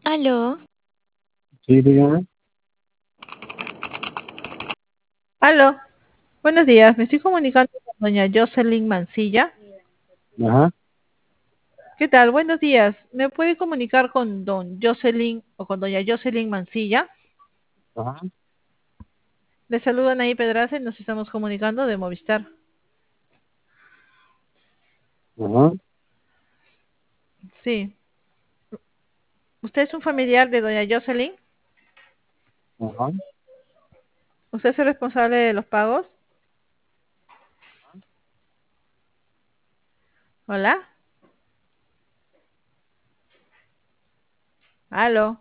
Aló, Sí, dígame. Aló, buenos días. Me estoy comunicando con doña Jocelyn Mancilla. Ajá, ¿Qué tal? Buenos días. ¿Me puede comunicar con don Jocelyn o con doña Jocelyn Mancilla? ajá, Le saludan ahí Pedraza y nos estamos comunicando de Movistar. ajá, Sí. ¿Usted es un familiar de doña Jocelyn? ajá. ¿Usted es el responsable de los pagos? Hola. Aló.